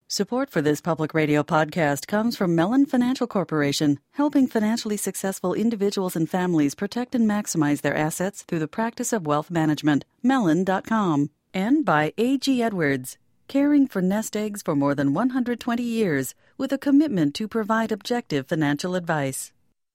Support for this public radio podcast comes from Mellon Financial Corporation, helping financially successful individuals and families protect and maximize their assets through the practice of wealth management. Mellon.com. And by A.G. Edwards, caring for nest eggs for more than 120 years with a commitment to provide objective financial advice.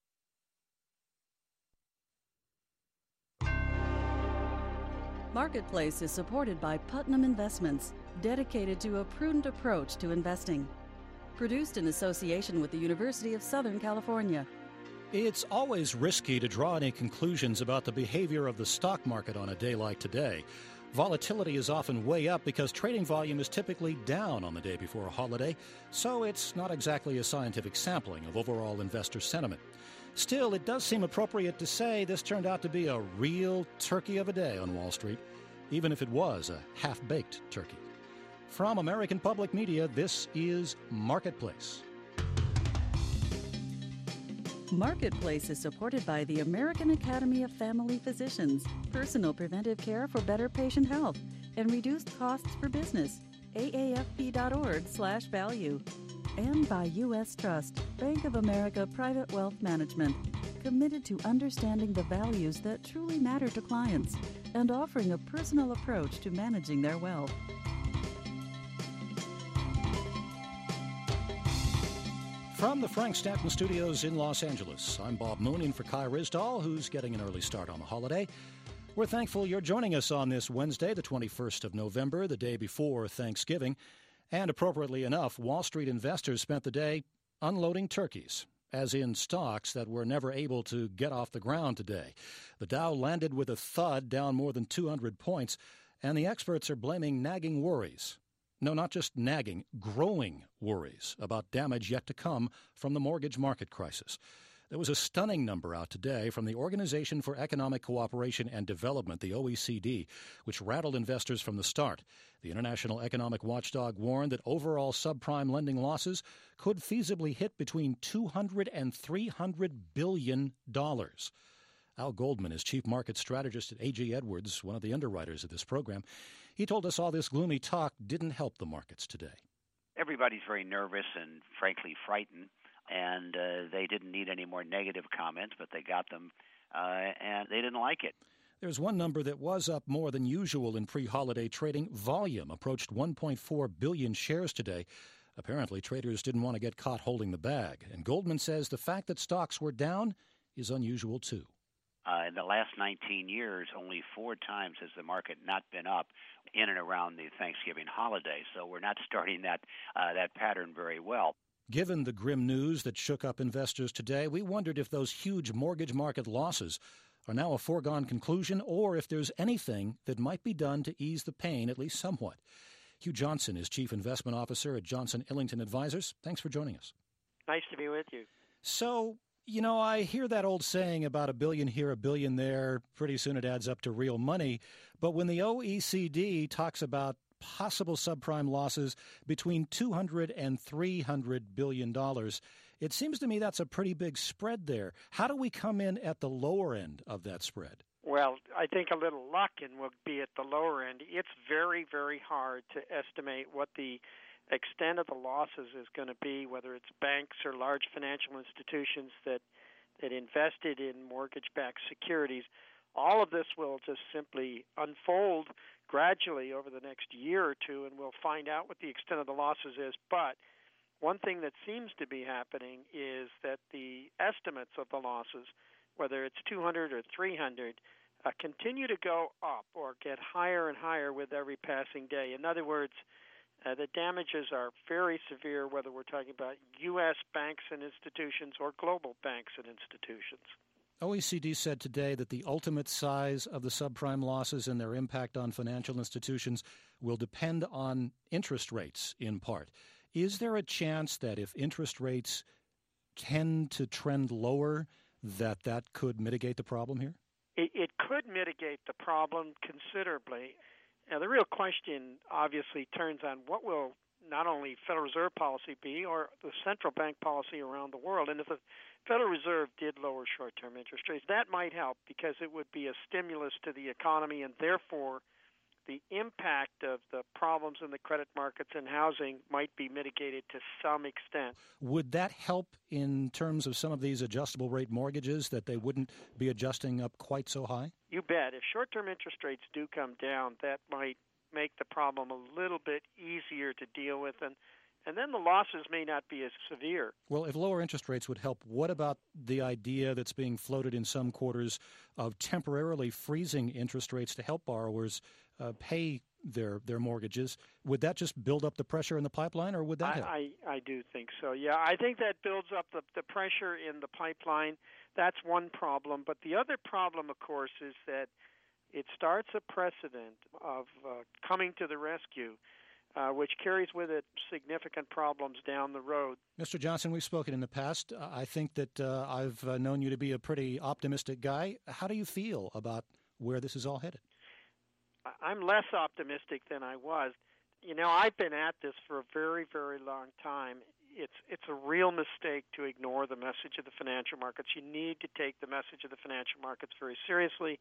Marketplace is supported by Putnam Investments, dedicated to a prudent approach to investing. Produced in association with the University of Southern California. It's always risky to draw any conclusions about the behavior of the stock market on a day like today. Volatility is often way up because trading volume is typically down on the day before a holiday, so it's not exactly a scientific sampling of overall investor sentiment. Still, it does seem appropriate to say this turned out to be a real turkey of a day on Wall Street, even if it was a half-baked turkey. From American Public Media, this is Marketplace. Marketplace is supported by the American Academy of Family Physicians, personal preventive care for better patient health and reduced costs for business, aafp.org/value. And by U.S. Trust, Bank of America Private Wealth Management, committed to understanding the values that truly matter to clients and offering a personal approach to managing their wealth. From the Frank Stanton Studios in Los Angeles, I'm Bob Moon in for Kai Risdahl, who's getting an early start on the holiday. We're thankful you're joining us on this Wednesday, the 21st of November, the day before Thanksgiving. And appropriately enough, Wall Street investors spent the day unloading turkeys, as in stocks that were never able to get off the ground today. The Dow landed with a thud, down more than 200 points, and the experts are blaming nagging worries. No, not just nagging, growing worries about damage yet to come from the mortgage market crisis. There was a stunning number out today from the Organization for Economic Cooperation and Development, the OECD, which rattled investors from the start. The international economic watchdog warned that overall subprime lending losses could feasibly hit between $200 and $300 billion. Al Goldman is chief market strategist at A.G. Edwards, one of the underwriters of this program. He told us all this gloomy talk didn't help the markets today. Everybody's very nervous and, frankly, frightened. And they didn't need any more negative comments, but they got them, and they didn't like it. There's one number that was up more than usual in pre-holiday trading. Volume approached 1.4 billion shares today. Apparently, traders didn't want to get caught holding the bag. And Goldman says the fact that stocks were down is unusual, too. In the last 19 years, only 4 times has the market not been up in and around the Thanksgiving holiday. So we're not starting that pattern very well. Given the grim news that shook up investors today, we wondered if those huge mortgage market losses are now a foregone conclusion or if there's anything that might be done to ease the pain, at least somewhat. Hugh Johnson is Chief Investment Officer at Johnson Ellington Advisors. Thanks for joining us. Nice to be with you. So, I hear that old saying about $1 billion here, $1 billion there. Pretty soon it adds up to real money. But when the OECD talks about possible subprime losses between $200 and $300 billion, it seems to me that's a pretty big spread there. How do we come in at the lower end of that spread? Well, I think a little luck and we'll be at the lower end. It's very, very hard to estimate what the extent of the losses is going to be, whether it's banks or large financial institutions that invested in mortgage-backed securities. All of this will just simply unfold gradually over the next year or two, and we'll find out what the extent of the losses is. But one thing that seems to be happening is that the estimates of the losses, whether it's 200 or 300, continue to go up or get higher and higher with every passing day. In other words, the damages are very severe, whether we're talking about U.S. banks and institutions or global banks and institutions. OECD said today that the ultimate size of the subprime losses and their impact on financial institutions will depend on interest rates in part. Is there a chance that if interest rates tend to trend lower, that could mitigate the problem here? It could mitigate the problem considerably. Now, the real question obviously turns on what will not only Federal Reserve policy be or the central bank policy around the world. And if the Federal Reserve did lower short-term interest rates, that might help because it would be a stimulus to the economy and therefore the impact of the problems in the credit markets and housing might be mitigated to some extent. Would that help in terms of some of these adjustable rate mortgages, that they wouldn't be adjusting up quite so high? You bet. If short-term interest rates do come down, that might make the problem a little bit easier to deal with, and then the losses may not be as severe. Well, if lower interest rates would help, what about the idea that's being floated in some quarters of temporarily freezing interest rates to help borrowers pay their mortgages? Would that just build up the pressure in the pipeline, or would that help? I do think so, yeah. I think that builds up the pressure in the pipeline. That's one problem. But the other problem, of course, is that it starts a precedent of coming to the rescue, which carries with it significant problems down the road. Mr. Johnson, we've spoken in the past. I think that I've known you to be a pretty optimistic guy. How do you feel about where this is all headed? I'm less optimistic than I was. You know, I've been at this for a very, very long time. It's a real mistake to ignore the message of the financial markets. You need to take the message of the financial markets very seriously.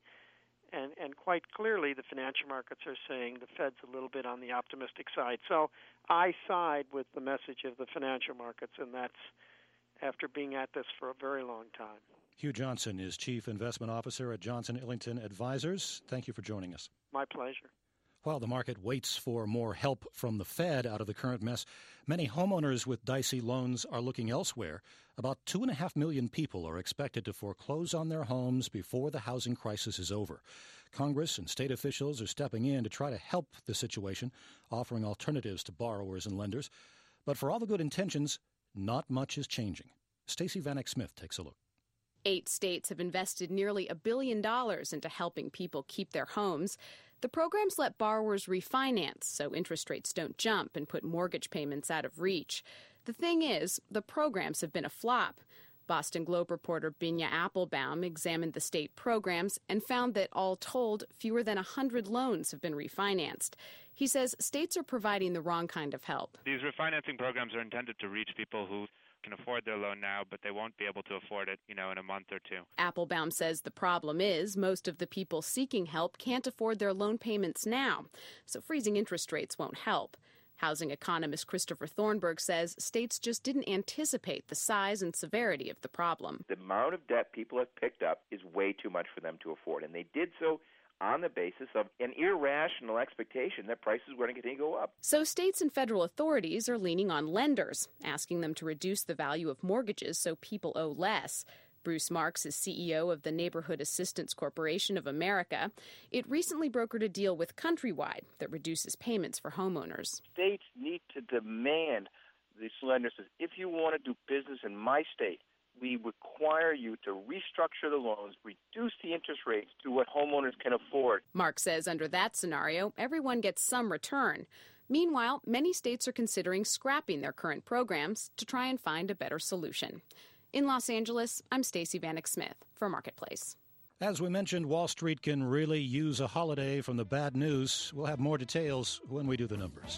And quite clearly, the financial markets are saying the Fed's a little bit on the optimistic side. So I side with the message of the financial markets, and that's after being at this for a very long time. Hugh Johnson is Chief Investment Officer at Johnson Ellington Advisors. Thank you for joining us. My pleasure. While the market waits for more help from the Fed out of the current mess, many homeowners with dicey loans are looking elsewhere. About 2.5 million people are expected to foreclose on their homes before the housing crisis is over. Congress and state officials are stepping in to try to help the situation, offering alternatives to borrowers and lenders. But for all the good intentions, not much is changing. Stacey Vanek Smith takes a look. 8 states have invested nearly $1 billion into helping people keep their homes. The programs let borrowers refinance so interest rates don't jump and put mortgage payments out of reach. The thing is, the programs have been a flop. Boston Globe reporter Binya Applebaum examined the state programs and found that, all told, fewer than 100 loans have been refinanced. He says states are providing the wrong kind of help. These refinancing programs are intended to reach people who can afford their loan now, but they won't be able to afford it, in a month or two. Applebaum says the problem is most of the people seeking help can't afford their loan payments now, so freezing interest rates won't help. Housing economist Christopher Thornburg says states just didn't anticipate the size and severity of the problem. The amount of debt people have picked up is way too much for them to afford, and they did so on the basis of an irrational expectation that prices were going to continue to go up. So states and federal authorities are leaning on lenders, asking them to reduce the value of mortgages so people owe less. Bruce Marks is CEO of the Neighborhood Assistance Corporation of America. It recently brokered a deal with Countrywide that reduces payments for homeowners. States need to demand these lenders, if you want to do business in my state, we require you to restructure the loans, reduce the interest rates to what homeowners can afford. Mark says under that scenario, everyone gets some return. Meanwhile, many states are considering scrapping their current programs to try and find a better solution. In Los Angeles, I'm Stacey Vanek Smith for Marketplace. As we mentioned, Wall Street can really use a holiday from the bad news. We'll have more details when we do the numbers.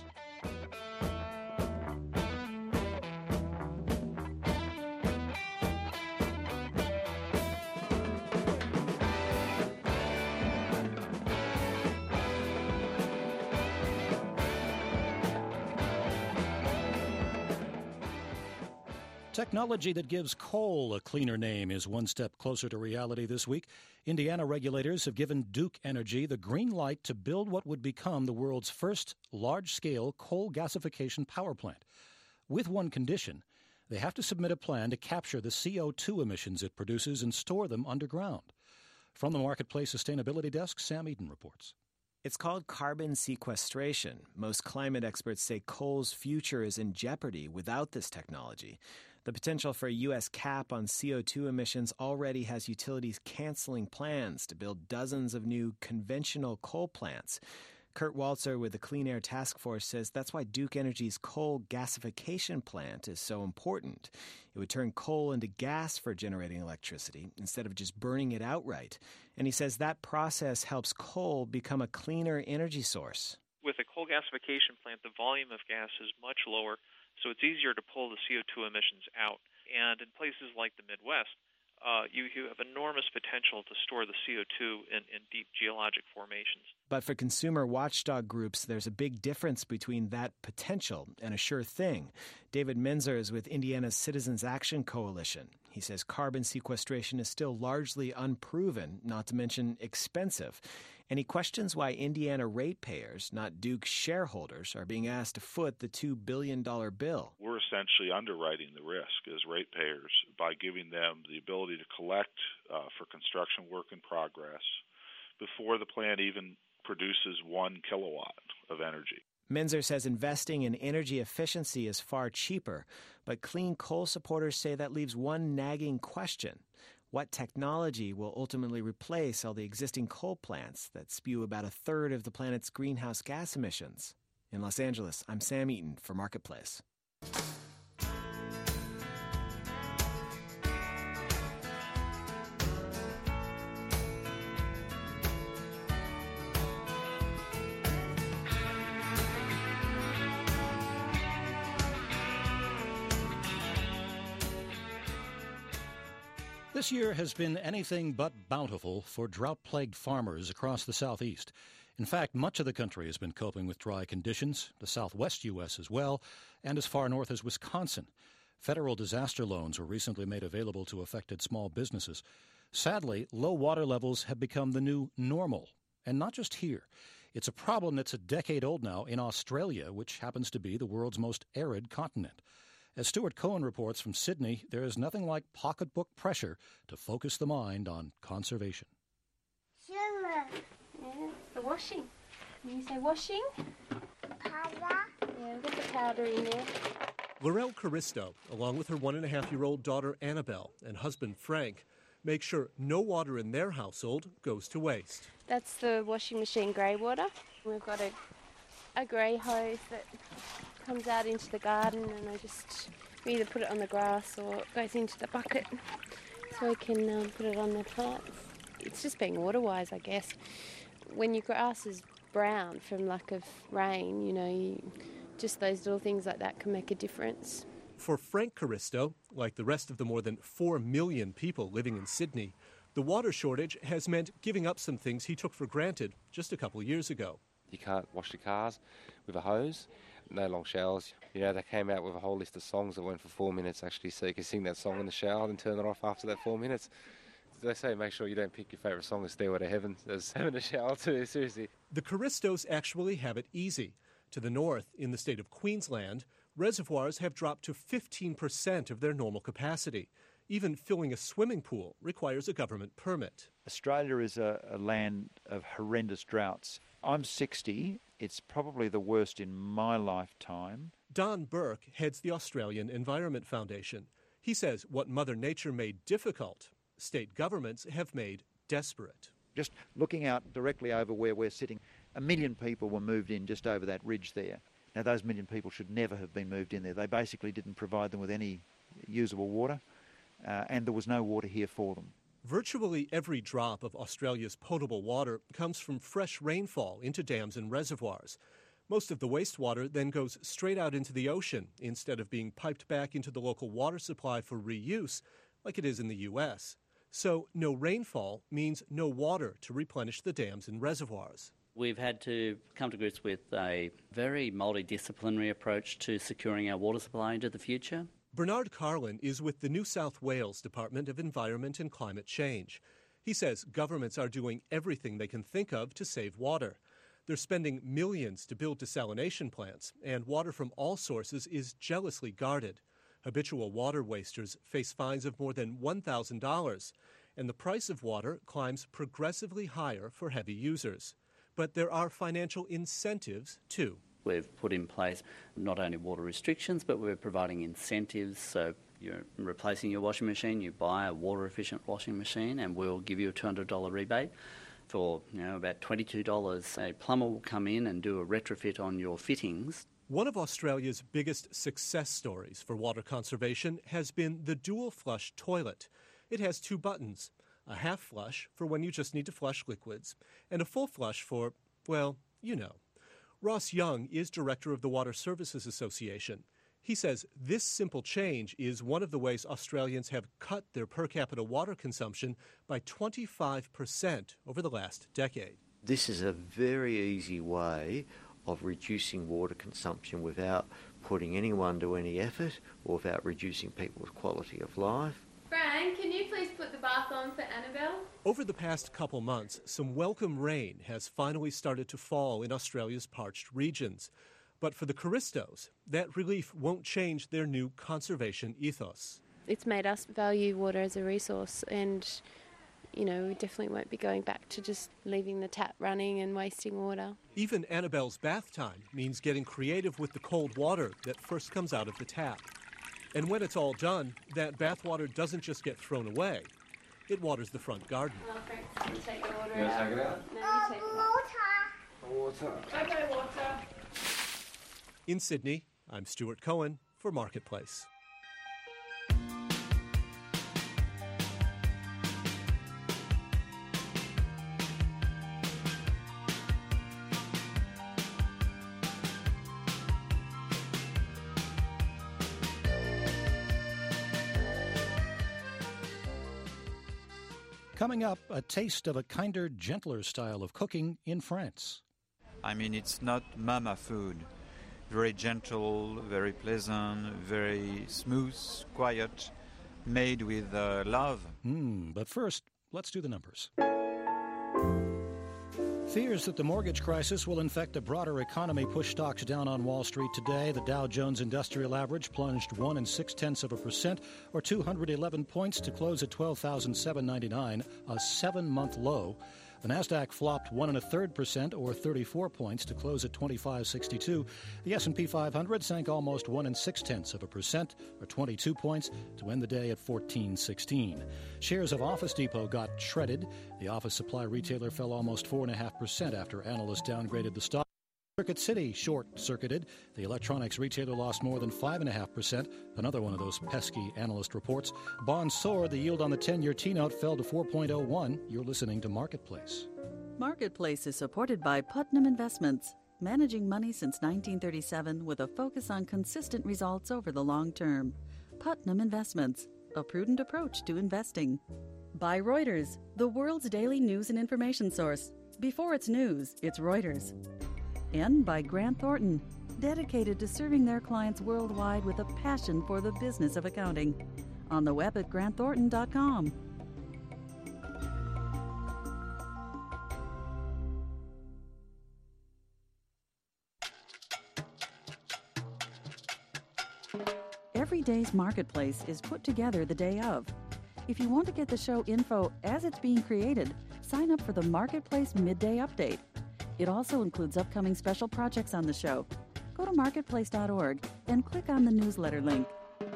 Technology that gives coal a cleaner name is one step closer to reality this week. Indiana regulators have given Duke Energy the green light to build what would become the world's first large-scale coal gasification power plant. With one condition, they have to submit a plan to capture the CO2 emissions it produces and store them underground. From the Marketplace Sustainability Desk, Sam Eden reports. It's called carbon sequestration. Most climate experts say coal's future is in jeopardy without this technology. The potential for a U.S. cap on CO2 emissions already has utilities canceling plans to build dozens of new conventional coal plants. Kurt Waltzer with the Clean Air Task Force says that's why Duke Energy's coal gasification plant is so important. It would turn coal into gas for generating electricity instead of just burning it outright. And he says that process helps coal become a cleaner energy source. With a coal gasification plant, the volume of gas is much lower, so it's easier to pull the CO2 emissions out. And in places like the Midwest, you have enormous potential to store the CO2 in deep geologic formations. But for consumer watchdog groups, there's a big difference between that potential and a sure thing. David Menzer is with Indiana's Citizens Action Coalition. He says carbon sequestration is still largely unproven, not to mention expensive. And he questions why Indiana ratepayers, not Duke shareholders, are being asked to foot the $2 billion bill. We're essentially underwriting the risk as ratepayers by giving them the ability to collect for construction work in progress before the plant even produces 1 kilowatt of energy. Menzer says investing in energy efficiency is far cheaper, but clean coal supporters say that leaves one nagging question. What technology will ultimately replace all the existing coal plants that spew about a third of the planet's greenhouse gas emissions? In Los Angeles, I'm Sam Eaton for Marketplace. This year has been anything but bountiful for drought-plagued farmers across the Southeast. In fact, much of the country has been coping with dry conditions, the Southwest U.S. as well, and as far north as Wisconsin. Federal disaster loans were recently made available to affected small businesses. Sadly, low water levels have become the new normal, and not just here. It's a problem that's a decade old now in Australia, which happens to be the world's most arid continent. As Stuart Cohen reports from Sydney, there is nothing like pocketbook pressure to focus the mind on conservation. Sugar. Yeah, the washing. When you say washing? Powder. Yeah, we've got the powder in there. Laurel Caristo, along with her 1.5-year-old daughter Annabelle and husband Frank, make sure no water in their household goes to waste. That's the washing machine grey water. We've got a grey hose that comes out into the garden, and we either put it on the grass or it goes into the bucket so we can put it on the plants. It's just being water-wise, I guess. When your grass is brown from lack of rain, just those little things like that can make a difference. For Frank Caristo, like the rest of the more than 4 million people living in Sydney, the water shortage has meant giving up some things he took for granted just a couple years ago. You can't wash your cars with a hose. No long showers. They came out with a whole list of songs that went for 4 minutes, actually, so you can sing that song in the shower and turn it off after that 4 minutes. They say make sure you don't pick your favourite song as Stairway to Heaven as having a shower too, seriously. The Caristos actually have it easy. To the north, in the state of Queensland, reservoirs have dropped to 15% of their normal capacity. Even filling a swimming pool requires a government permit. Australia is a land of horrendous droughts. I'm 60. It's probably the worst in my lifetime. Don Burke heads the Australian Environment Foundation. He says what Mother Nature made difficult, state governments have made desperate. Just looking out directly over where we're sitting, 1 million people were moved in just over that ridge there. Now, those 1 million people should never have been moved in there. They basically didn't provide them with any usable water, and there was no water here for them. Virtually every drop of Australia's potable water comes from fresh rainfall into dams and reservoirs. Most of the wastewater then goes straight out into the ocean instead of being piped back into the local water supply for reuse, like it is in the U.S. So no rainfall means no water to replenish the dams and reservoirs. We've had to come to grips with a very multidisciplinary approach to securing our water supply into the future. Bernard Carlin is with the New South Wales Department of Environment and Climate Change. He says governments are doing everything they can think of to save water. They're spending millions to build desalination plants, and water from all sources is jealously guarded. Habitual water wasters face fines of more than $1,000, and the price of water climbs progressively higher for heavy users. But there are financial incentives, too. We've put in place not only water restrictions, but we're providing incentives. So you're replacing your washing machine, you buy a water-efficient washing machine, and we'll give you a $200 rebate. For about $22, a plumber will come in and do a retrofit on your fittings. One of Australia's biggest success stories for water conservation has been the dual flush toilet. It has 2 buttons, a half flush for when you just need to flush liquids, and a full flush for, well, Ross Young is director of the Water Services Association. He says this simple change is one of the ways Australians have cut their per capita water consumption by 25% over the last decade. This is a very easy way of reducing water consumption without putting anyone to any effort or without reducing people's quality of life. Frank, can you please put the bath on for Annabelle? Over the past couple months, some welcome rain has finally started to fall in Australia's parched regions. But for the Caristos, that relief won't change their new conservation ethos. It's made us value water as a resource, and, we definitely won't be going back to just leaving the tap running and wasting water. Even Annabelle's bath time means getting creative with the cold water that first comes out of the tap. And when it's all done, that bath water doesn't just get thrown away. It waters the front garden. Well, Frank, you take the water You out. take it out? No, you take it out. Water. Okay, water. In Sydney, I'm Stuart Cohen for Marketplace. Coming up, a taste of a kinder, gentler style of cooking in France. I mean, it's not mama food. Very gentle, very pleasant, very smooth, quiet, made with love. But first, let's do the numbers. Fears that the mortgage crisis will infect the broader economy push stocks down on Wall Street today. The Dow Jones Industrial Average plunged 1 0.6%, or 211 points, to close at 12,799, a 7-month low. The Nasdaq flopped 1 1/3%, or 34 points, to close at 2562. The S&P 500 sank almost 1 0.6%, or 22 points, to end the day at 1416. Shares of Office Depot got shredded. The office supply retailer fell almost 4.5% after analysts downgraded the stock. Circuit City short-circuited. The electronics retailer lost more than 5.5%, another one of those pesky analyst reports. Bonds soared. The yield on the 10-year T-note fell to 4.01. You're listening to Marketplace. Marketplace is supported by Putnam Investments, managing money since 1937 with a focus on consistent results over the long term. Putnam Investments, a prudent approach to investing. By Reuters, the world's daily news and information source. Before it's news, it's Reuters. And by Grant Thornton, dedicated to serving their clients worldwide with a passion for the business of accounting. On the web at grantthornton.com. Every day's Marketplace is put together the day of. If you want to get the show info as it's being created, sign up for the Marketplace Midday Update. It also includes upcoming special projects on the show. Go to marketplace.org and click on the newsletter link.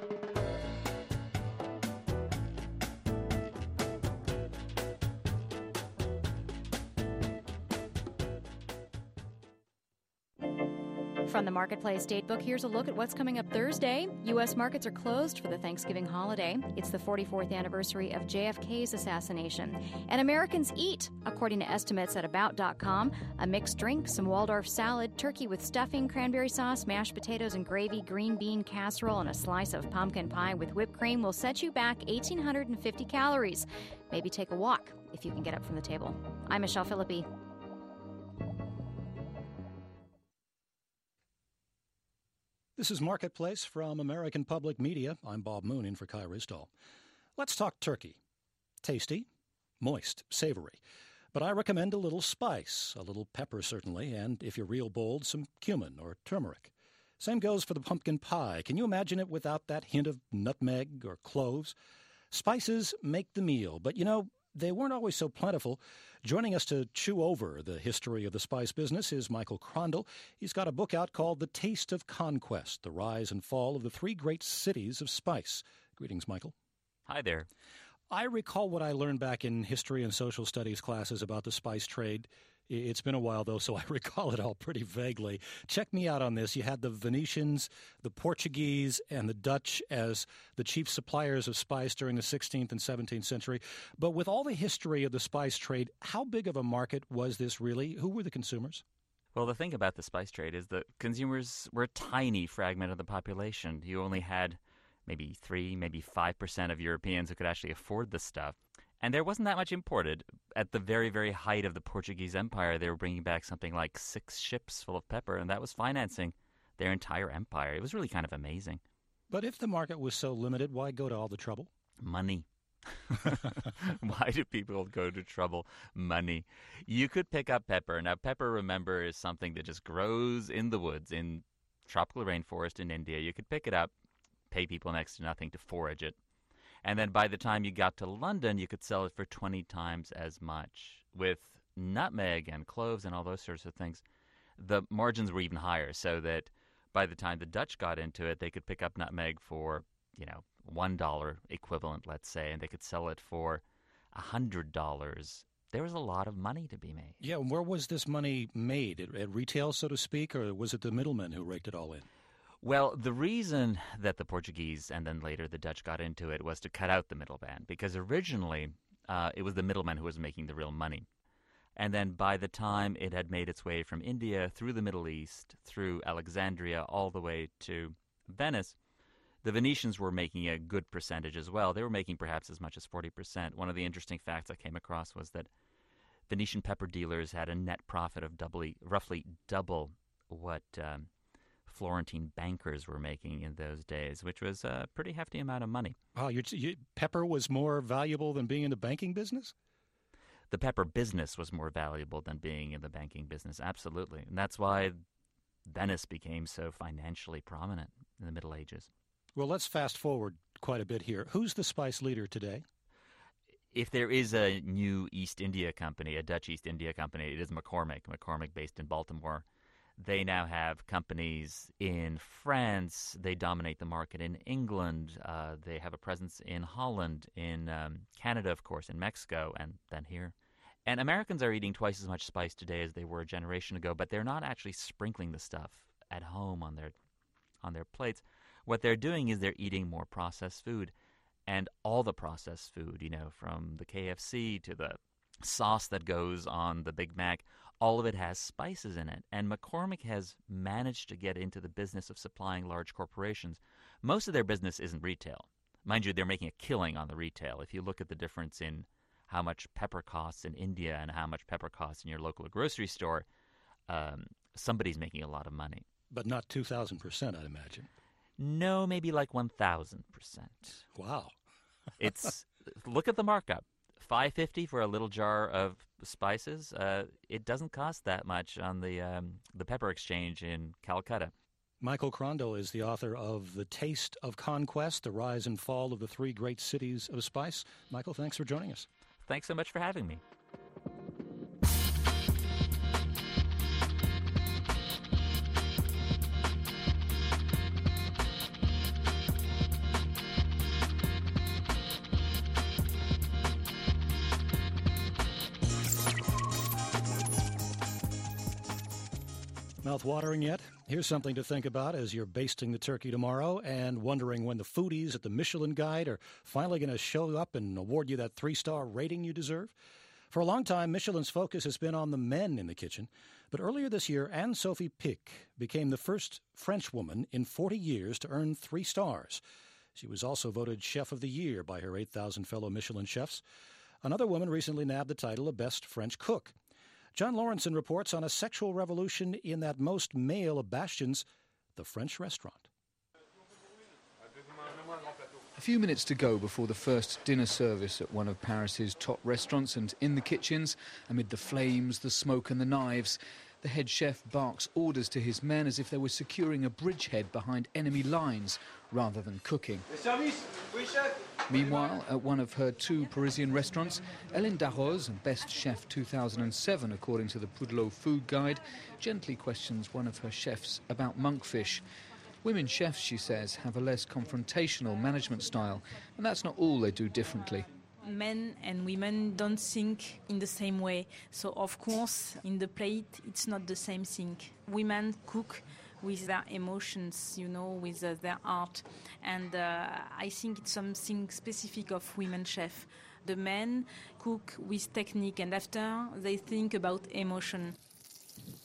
From the Marketplace Datebook, here's a look at what's coming up Thursday. U.S. markets are closed for the Thanksgiving holiday. It's the 44th anniversary of JFK's assassination. And Americans eat, according to estimates at About.com, a mixed drink, some Waldorf salad, turkey with stuffing, cranberry sauce, mashed potatoes and gravy, green bean casserole, and a slice of pumpkin pie with whipped cream will set you back 1,850 calories. Maybe take a walk if you can get up from the table. I'm Michelle Philippi. This is Marketplace from American Public Media. I'm Bob Moon in for Kai Risdall. Let's talk turkey. Tasty, moist, savory. But I recommend a little spice, a little pepper certainly, and if you're real bold, some cumin or turmeric. Same goes for the pumpkin pie. Can you imagine it without that hint of nutmeg or cloves? Spices make the meal, but they weren't always so plentiful. Joining us to chew over the history of the spice business is Michael Crondall. He's got a book out called The Taste of Conquest, The Rise and Fall of the Three Great Cities of Spice. Greetings, Michael. Hi there. I recall what I learned back in history and social studies classes about the spice trade. It's been a while, though, so I recall it all pretty vaguely. Check me out on this. You had the Venetians, the Portuguese, and the Dutch as the chief suppliers of spice during the 16th and 17th century. But with all the history of the spice trade, how big of a market was this really? Who were the consumers? Well, the thing about the spice trade is that consumers were a tiny fragment of the population. You only had maybe 3, maybe 5% of Europeans who could actually afford this stuff. And there wasn't that much imported. At the very, very height of the Portuguese Empire, they were bringing back something like 6 ships full of pepper, and that was financing their entire empire. It was really kind of amazing. But if the market was so limited, why go to all the trouble? Money. Why do people go to trouble? Money. You could pick up pepper. Now, pepper, remember, is something that just grows in the woods, in tropical rainforest in India. You could pick it up, pay people next to nothing to forage it. And then by the time you got to London, you could sell it for 20 times as much. With nutmeg and cloves and all those sorts of things, the margins were even higher, so that by the time the Dutch got into it, they could pick up nutmeg for, $1 equivalent, let's say, and they could sell it for $100. There was a lot of money to be made. Yeah, and where was this money made? At retail, so to speak, or was it the middlemen who raked it all in? Well, the reason that the Portuguese and then later the Dutch got into it was to cut out the middleman, because originally it was the middleman who was making the real money. And then by the time it had made its way from India through the Middle East, through Alexandria, all the way to Venice, the Venetians were making a good percentage as well. They were making perhaps as much as 40%. One of the interesting facts I came across was that Venetian pepper dealers had a net profit of roughly double what Florentine bankers were making in those days, which was a pretty hefty amount of money. Wow, pepper was more valuable than being in the banking business? The pepper business was more valuable than being in the banking business, absolutely. And that's why Venice became so financially prominent in the Middle Ages. Well, let's fast forward quite a bit here. Who's the spice leader today? If there is a new East India Company, a Dutch East India Company, it is McCormick based in Baltimore. They now have companies in France. They dominate the market in England. They have a presence in Holland, in Canada, of course, in Mexico, and then here. And Americans are eating twice as much spice today as they were a generation ago, but they're not actually sprinkling the stuff at home on their plates. What they're doing is they're eating more processed food. And all the processed food, from the KFC to the sauce that goes on the Big Mac, all of it has spices in it. And McCormick has managed to get into the business of supplying large corporations. Most of their business isn't retail. Mind you, they're making a killing on the retail. If you look at the difference in how much pepper costs in India and how much pepper costs in your local grocery store, somebody's making a lot of money. But not 2,000%, I'd imagine. No, maybe like 1,000%. Wow. Look at the markup. $5.50 for a little jar of spices. It doesn't cost that much on the pepper exchange in Calcutta. Michael Crondall is the author of The Taste of Conquest, The Rise and Fall of the Three Great Cities of Spice. Michael, thanks for joining us. Thanks so much for having me. Mouth-watering yet? Here's something to think about as you're basting the turkey tomorrow and wondering when the foodies at the Michelin Guide are finally going to show up and award you that 3-star rating you deserve. For a long time, Michelin's focus has been on the men in the kitchen. But earlier this year, Anne-Sophie Pic became the first French woman in 40 years to earn 3 stars. She was also voted Chef of the Year by her 8,000 fellow Michelin chefs. Another woman recently nabbed the title of Best French Cook. John Lawrenson reports on a sexual revolution in that most male of bastions, the French restaurant. A few minutes to go before the first dinner service at one of Paris's top restaurants, and in the kitchens, amid the flames, the smoke and the knives, the head chef barks orders to his men as if they were securing a bridgehead behind enemy lines rather than cooking. Meanwhile, at one of her 2 Parisian restaurants, Hélène Darroze, Best Chef 2007 according to the Poudlot Food Guide, gently questions one of her chefs about monkfish. Women chefs, she says, have a less confrontational management style, and that's not all they do differently. Men and women don't think in the same way. So, of course, in the plate, it's not the same thing. Women cook with their emotions, with their art. And I think it's something specific of women chefs. The men cook with technique, and after they think about emotion.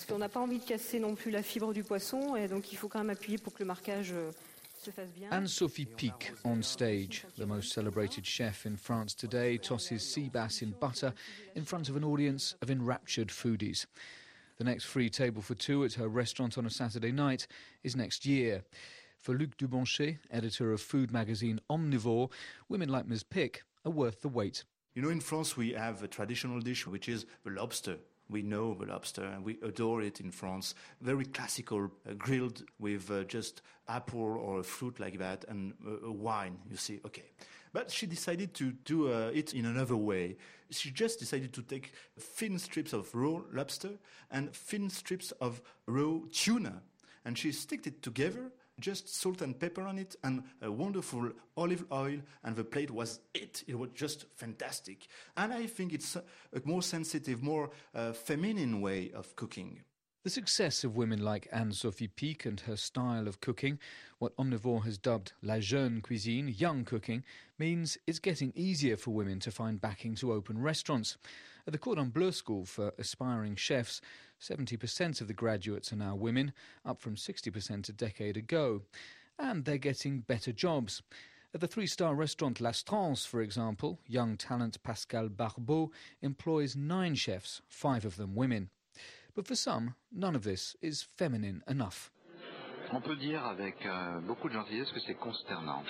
Parce qu'on n'a pas envie de casser non plus la fibre du poisson, et donc il faut quand même appuyer pour que le marquage se fasse bien. Anne-Sophie Pic on stage. The most celebrated chef in France today tosses sea bass in butter in front of an audience of enraptured foodies. The next free table for two at her restaurant on a Saturday night is next year. For Luc Dubanchet, editor of food magazine Omnivore, women like Ms. Pic are worth the wait. You know, in France we have a traditional dish which is the lobster. We know the lobster and we adore it in France. Very classical, grilled with just apple or a fruit like that and a wine, you see, okay. But she decided to do it in another way. She just decided to take thin strips of raw lobster and thin strips of raw tuna. And she sticked it together, just salt and pepper on it, and a wonderful olive oil, and the plate was it. It was just fantastic. And I think it's a more sensitive, more feminine way of cooking. The success of women like Anne-Sophie Pic and her style of cooking, what Omnivore has dubbed la jeune cuisine, young cooking, means it's getting easier for women to find backing to open restaurants. At the Cordon Bleu School for aspiring chefs, 70% of the graduates are now women, up from 60% a decade ago. And they're getting better jobs. At the three-star restaurant L'Astrance, for example, young talent Pascal Barbeau employs 9 chefs, 5 of them women. But for some, none of this is feminine enough. On peut dire avec beaucoup de gentillesse que c'est consternant.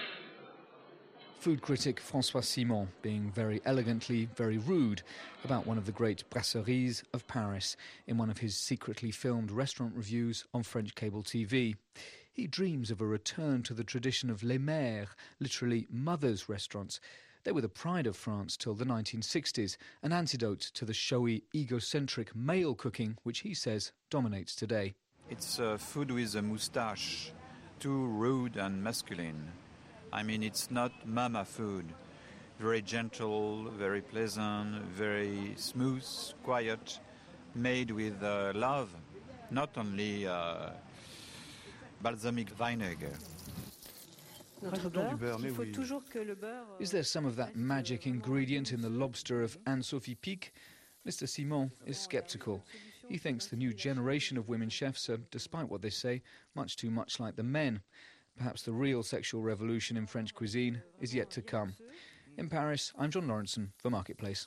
Food critic François Simon being very elegantly very rude about one of the great brasseries of Paris in one of his secretly filmed restaurant reviews on French cable TV. He dreams of a return to the tradition of les mères, literally mothers' restaurants. They were the pride of France till the 1960s, an antidote to the showy, egocentric male cooking which he says dominates today. It's food with a moustache, too rude and masculine. I mean, it's not mama food. Very gentle, very pleasant, very smooth, quiet, made with love, not only balsamic vinegar. Is there some of that magic ingredient in the lobster of Anne-Sophie Pic? Mr. Simon is sceptical. He thinks the new generation of women chefs are, despite what they say, much too much like the men. Perhaps the real sexual revolution in French cuisine is yet to come. In Paris, I'm John Lawrenson for Marketplace.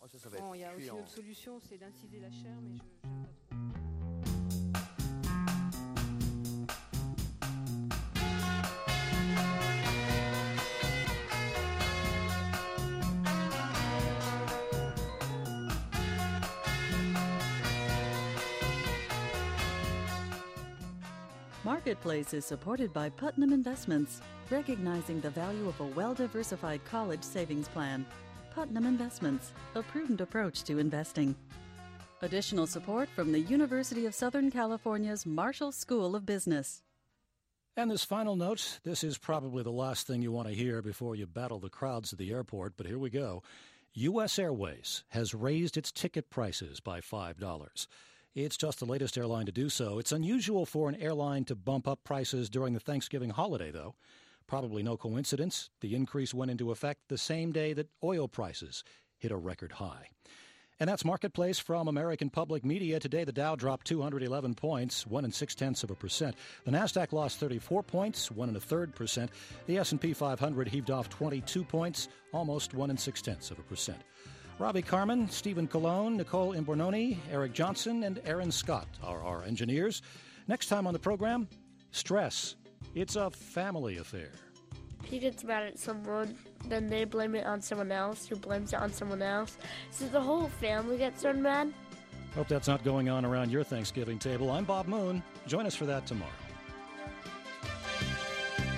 Marketplace is supported by Putnam Investments, recognizing the value of a well-diversified college savings plan. Putnam Investments, a prudent approach to investing. Additional support from the University of Southern California's Marshall School of Business. And this final note, this is probably the last thing you want to hear before you battle the crowds at the airport, but here we go. U.S. Airways has raised its ticket prices by $5. It's just the latest airline to do so. It's unusual for an airline to bump up prices during the Thanksgiving holiday, though. Probably no coincidence. The increase went into effect the same day that oil prices hit a record high. And that's Marketplace from American Public Media. Today, the Dow dropped 211 points, 1 0.6%. The Nasdaq lost 34 points, 1 1/3%. The S&P 500 heaved off 22 points, almost 1 0.6%. Robbie Carmen, Stephen Colon, Nicole Imbornoni, Eric Johnson, and Aaron Scott are our engineers. Next time on the program, stress. It's a family affair. He gets mad at someone, then they blame it on someone else, who blames it on someone else. So the whole family gets so mad. Hope that's not going on around your Thanksgiving table. I'm Bob Moon. Join us for that tomorrow.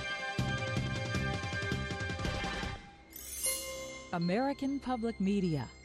American Public Media.